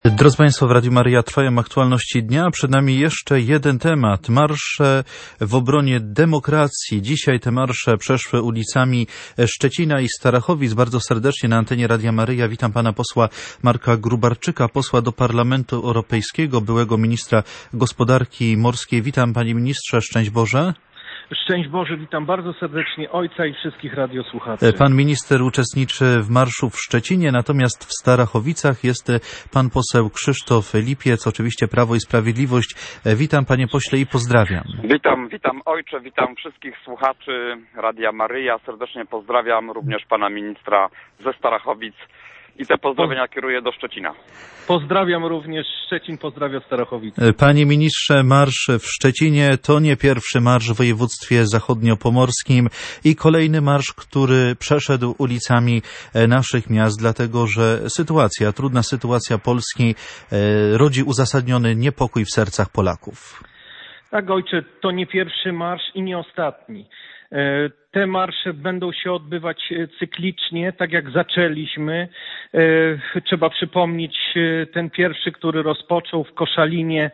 Drodzy Państwo, w Radiu Maryja trwają aktualności dnia. Przed nami jeszcze jeden temat. Marsze w obronie demokracji. Dzisiaj te marsze przeszły ulicami Szczecina i Starachowic. Bardzo serdecznie na antenie Radia Maryja witam pana posła Marka Gróbarczyka, posła do Parlamentu Europejskiego, byłego ministra gospodarki morskiej. Witam panie ministrze, szczęść Boże. Szczęść Boże, witam bardzo serdecznie ojca i wszystkich radiosłuchaczy. Pan minister uczestniczy w marszu w Szczecinie, natomiast w Starachowicach jest pan poseł Krzysztof Lipiec, oczywiście Prawo i Sprawiedliwość. Witam panie pośle i pozdrawiam. Witam ojcze, witam wszystkich słuchaczy Radia Maryja. Serdecznie pozdrawiam również pana ministra ze Starachowic i te pozdrowienia kieruję do Szczecina. Pozdrawiam również Szczecin, pozdrawiam Starachowice. Panie ministrze, marsz w Szczecinie to nie pierwszy marsz w województwie zachodniopomorskim i kolejny marsz, który przeszedł ulicami naszych miast, dlatego że trudna sytuacja Polski rodzi uzasadniony niepokój w sercach Polaków. Tak ojcze, to nie pierwszy marsz i nie ostatni. Te marsze będą się odbywać cyklicznie, tak jak zaczęliśmy. Trzeba przypomnieć ten pierwszy, który rozpoczął w Koszalinie,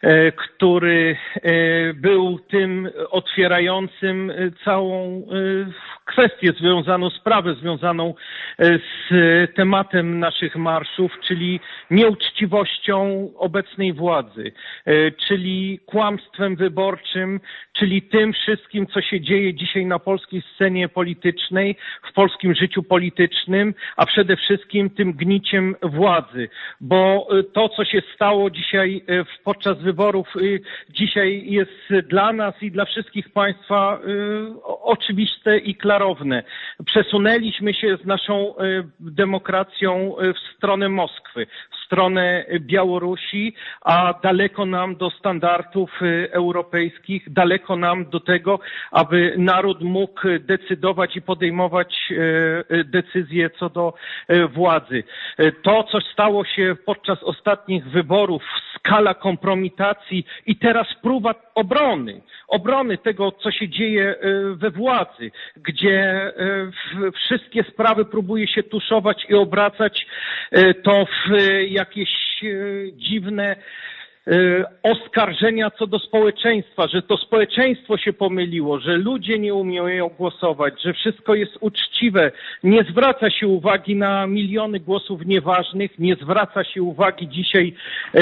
który był tym otwierającym całą kwestię związaną, sprawę związaną z tematem naszych marszów, czyli nieuczciwością obecnej władzy, czyli kłamstwem wyborczym, czyli tym wszystkim, co się dzieje dzisiaj na polskiej scenie politycznej, w polskim życiu politycznym, a przede wszystkim tym gniciem władzy. Bo to, co się stało dzisiaj podczas wyborów, dzisiaj jest dla nas i dla wszystkich państwa oczywiste i klarowne. Przesunęliśmy się z naszą demokracją w stronę Moskwy, w stronę Białorusi, a daleko nam do standardów europejskich, daleko nam do tego, aby naród mógł decydować i podejmować decyzje co do władzy. To, co stało się podczas ostatnich wyborów, skala kompromitacji i teraz próba obrony tego, co się dzieje we władzy, gdzie wszystkie sprawy próbuje się tuszować i obracać to w jakieś dziwne oskarżenia co do społeczeństwa, że to społeczeństwo się pomyliło, że ludzie nie umieją głosować, że wszystko jest uczciwe. Nie zwraca się uwagi na miliony głosów nieważnych, nie zwraca się uwagi dzisiaj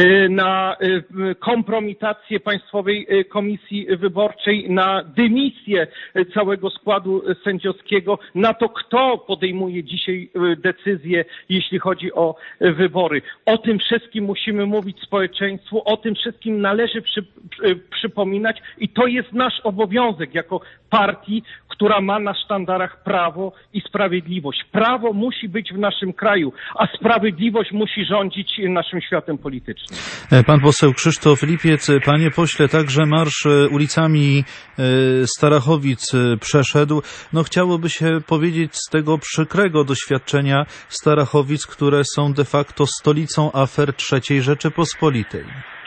na kompromitację Państwowej Komisji Wyborczej, na dymisję całego składu sędziowskiego, na to, kto podejmuje dzisiaj decyzje, jeśli chodzi o wybory. O tym wszystkim musimy mówić społeczeństwu, o tym wszystkim należy przypominać i to jest nasz obowiązek jako partii, która ma na sztandarach prawo i sprawiedliwość. Prawo musi być w naszym kraju, a sprawiedliwość musi rządzić naszym światem politycznym. Pan poseł Krzysztof Lipiec, panie pośle, także marsz ulicami Starachowic przeszedł. No chciałoby się powiedzieć z tego przykrego doświadczenia Starachowic, które są de facto stolicą afer III Rzeczypospolitej.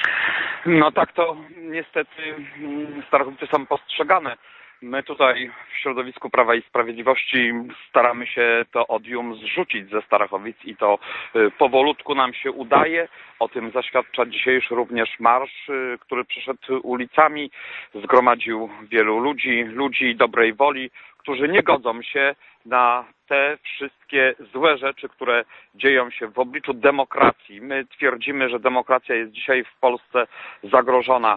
No tak to niestety Starachowice są postrzegane. My tutaj w środowisku Prawa i Sprawiedliwości staramy się to odium zrzucić ze Starachowic i to powolutku nam się udaje. O tym zaświadcza dzisiejszy również marsz, który przeszedł ulicami. Zgromadził wielu ludzi dobrej woli, którzy nie godzą się na te wszystkie złe rzeczy, które dzieją się w obliczu demokracji. My twierdzimy, że demokracja jest dzisiaj w Polsce zagrożona.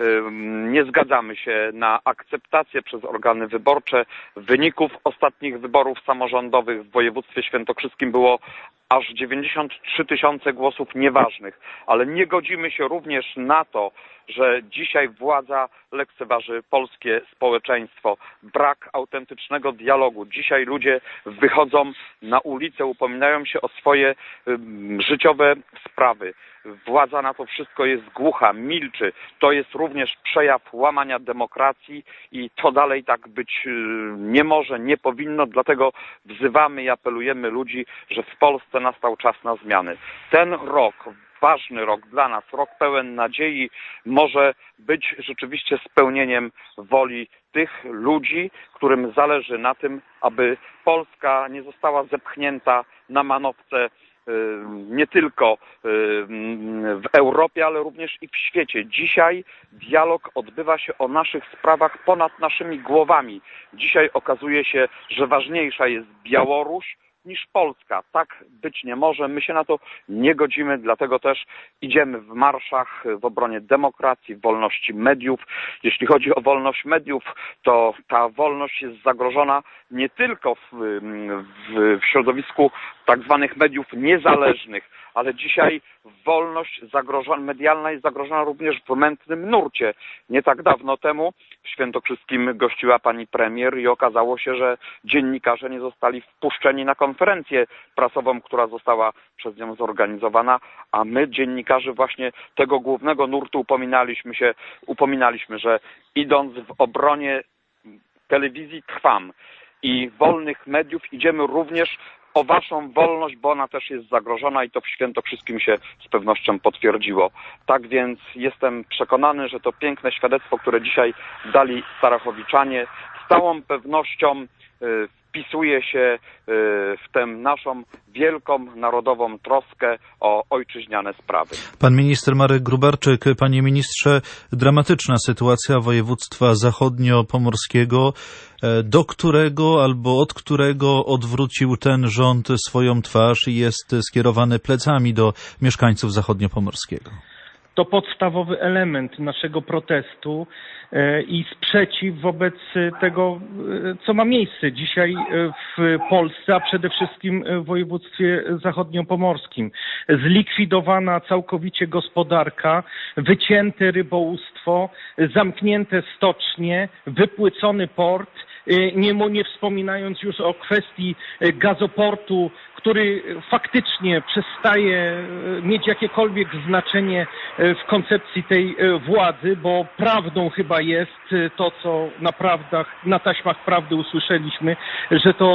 Nie zgadzamy się na akceptację przez organy wyborcze wyników ostatnich wyborów samorządowych. W województwie świętokrzyskim było aż 93 000 głosów nieważnych, ale nie godzimy się również na to, że dzisiaj władza lekceważy polskie społeczeństwo. Brak autentycznego dialogu. Dzisiaj ludzie wychodzą na ulicę, upominają się o swoje życiowe sprawy. Władza na to wszystko jest głucha, milczy. To jest również przejaw łamania demokracji i to dalej tak być nie może, nie powinno. Dlatego wzywamy i apelujemy ludzi, że w Polsce nastał czas na zmiany. Ten rok, ważny rok dla nas, rok pełen nadziei, może być rzeczywiście spełnieniem woli tych ludzi, którym zależy na tym, aby Polska nie została zepchnięta na manowce nie tylko w Europie, ale również i w świecie. Dzisiaj dialog odbywa się o naszych sprawach ponad naszymi głowami. Dzisiaj okazuje się, że ważniejsza jest Białoruś niż Polska. Tak być nie może. My się na to nie godzimy, dlatego też idziemy w marszach w obronie demokracji, wolności mediów. Jeśli chodzi o wolność mediów, to ta wolność jest zagrożona nie tylko w środowisku tak zwanych mediów niezależnych, ale dzisiaj wolność medialna jest zagrożona również w mętnym nurcie. Nie tak dawno temu w Świętokrzyskim gościła pani premier i okazało się, że dziennikarze nie zostali wpuszczeni na konferencję prasową, która została przez nią zorganizowana, a my, dziennikarze, właśnie tego głównego nurtu upominaliśmy, że idąc w obronie telewizji Trwam i wolnych mediów, idziemy również o waszą wolność, bo ona też jest zagrożona i to w Świętokrzyskim się z pewnością potwierdziło. Tak więc jestem przekonany, że to piękne świadectwo, które dzisiaj dali Starachowiczanie, z całą pewnością wpisuje się w tę naszą wielką narodową troskę o ojczyźniane sprawy. Pan minister Marek Gróbarczyk. Panie ministrze, dramatyczna sytuacja województwa zachodniopomorskiego, do którego albo od którego odwrócił ten rząd swoją twarz i jest skierowany plecami do mieszkańców zachodniopomorskiego. To podstawowy element naszego protestu i sprzeciw wobec tego, co ma miejsce dzisiaj w Polsce, a przede wszystkim w województwie zachodniopomorskim. Zlikwidowana całkowicie gospodarka, wycięte rybołówstwo, zamknięte stocznie, wypłycony port, nie wspominając już o kwestii gazoportu, który faktycznie przestaje mieć jakiekolwiek znaczenie w koncepcji tej władzy, bo prawdą chyba jest to, co na taśmach prawdy usłyszeliśmy, że to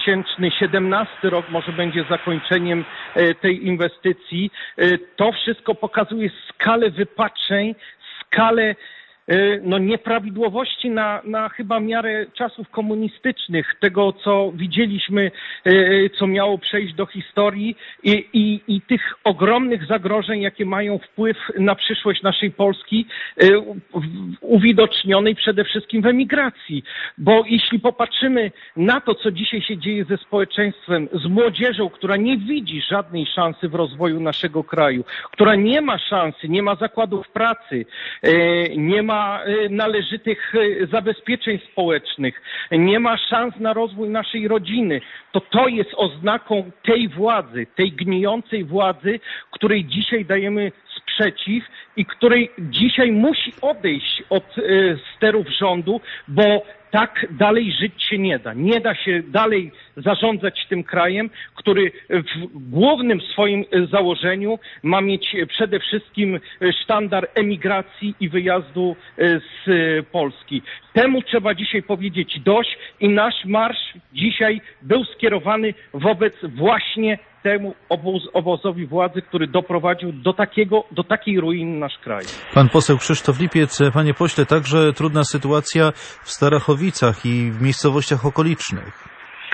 2017 rok może będzie zakończeniem tej inwestycji. To wszystko pokazuje skalę wypaczeń, skalę nieprawidłowości na chyba miarę czasów komunistycznych, tego co widzieliśmy, co miało przejść do historii i tych ogromnych zagrożeń, jakie mają wpływ na przyszłość naszej Polski, uwidocznionej przede wszystkim w emigracji. Bo jeśli popatrzymy na to, co dzisiaj się dzieje ze społeczeństwem, z młodzieżą, która nie widzi żadnej szansy w rozwoju naszego kraju, która nie ma szansy, nie ma zakładów pracy, nie ma należytych zabezpieczeń społecznych, nie ma szans na rozwój naszej rodziny, to jest oznaką tej władzy, tej gnijącej władzy, której dzisiaj dajemy sprzeciw i której dzisiaj musi odejść od sterów rządu, bo tak dalej żyć się nie da. Nie da się dalej zarządzać tym krajem, który w głównym swoim założeniu ma mieć przede wszystkim sztandar emigracji i wyjazdu z Polski. Temu trzeba dzisiaj powiedzieć dość i nasz marsz dzisiaj był skierowany wobec właśnie temu obozowi władzy, który doprowadził do takiej ruiny nasz kraj. Pan poseł Krzysztof Lipiec. Panie pośle, także trudna sytuacja w Starachowicach i w miejscowościach okolicznych.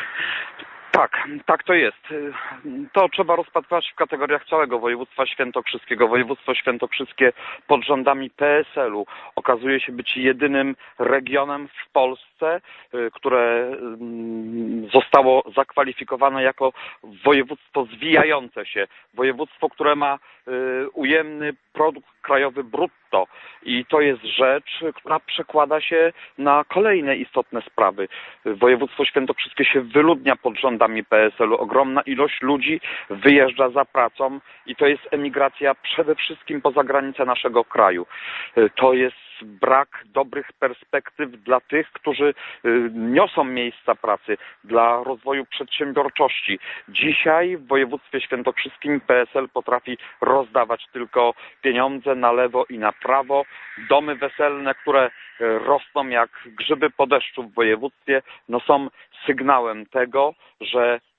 Tak to jest. To trzeba rozpatrywać w kategoriach całego województwa świętokrzyskiego. Województwo świętokrzyskie pod rządami PSL-u okazuje się być jedynym regionem w Polsce, które zostało zakwalifikowane jako województwo zwijające się. Województwo, które ma ujemny produkt krajowy brutto i to jest rzecz, która przekłada się na kolejne istotne sprawy. Województwo świętokrzyskie się wyludnia pod rządami PSL-u. Ogromna ilość ludzi wyjeżdża za pracą i to jest emigracja przede wszystkim poza granice naszego kraju. To jest brak dobrych perspektyw dla tych, którzy niosą miejsca pracy, dla rozwoju przedsiębiorczości. Dzisiaj w województwie świętokrzyskim PSL potrafi rozdawać tylko pieniądze na lewo i na prawo. Domy weselne, które rosną jak grzyby po deszczu w województwie, są sygnałem tego, że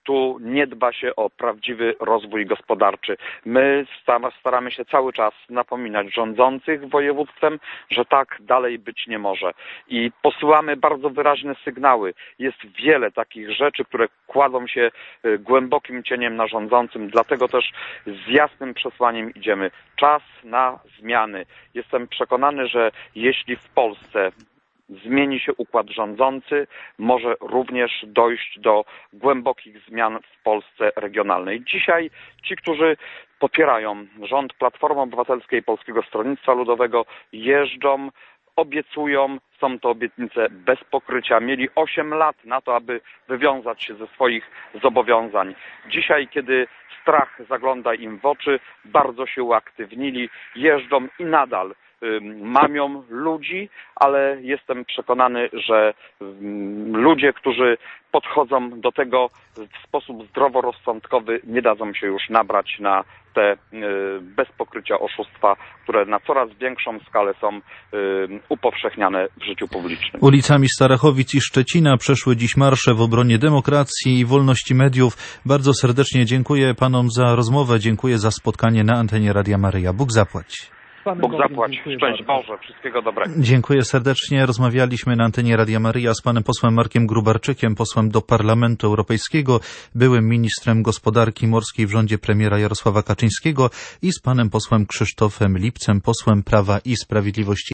tu nie dba się o prawdziwy rozwój gospodarczy. My staramy się cały czas napominać rządzących województwem, że tak dalej być nie może. I posyłamy bardzo wyraźne sygnały. Jest wiele takich rzeczy, które kładą się głębokim cieniem na rządzącym, dlatego też z jasnym przesłaniem idziemy. Czas na zmiany. Jestem przekonany, że jeśli w Polsce zmieni się układ rządzący, może również dojść do głębokich zmian w Polsce regionalnej. Dzisiaj ci, którzy popierają rząd Platformy Obywatelskiej, Polskiego Stronnictwa Ludowego, jeżdżą, obiecują, są to obietnice bez pokrycia. Mieli 8 lat na to, aby wywiązać się ze swoich zobowiązań. Dzisiaj, kiedy strach zagląda im w oczy, bardzo się uaktywnili, jeżdżą i nadal mamią ludzi, ale jestem przekonany, że ludzie, którzy podchodzą do tego w sposób zdroworozsądkowy, nie dadzą się już nabrać na te bez pokrycia oszustwa, które na coraz większą skalę są upowszechniane w życiu publicznym. Ulicami Starachowic i Szczecina przeszły dziś marsze w obronie demokracji i wolności mediów. Bardzo serdecznie dziękuję panom za rozmowę, dziękuję za spotkanie na antenie Radia Maryja. Bóg zapłać. Bóg zapłać. Szczęść Boże. Wszystkiego dobrego. Dziękuję serdecznie. Rozmawialiśmy na antenie Radia Maryja z panem posłem Markiem Grubarczykiem, posłem do Parlamentu Europejskiego, byłym ministrem gospodarki morskiej w rządzie premiera Jarosława Kaczyńskiego i z panem posłem Krzysztofem Lipcem, posłem Prawa i Sprawiedliwości.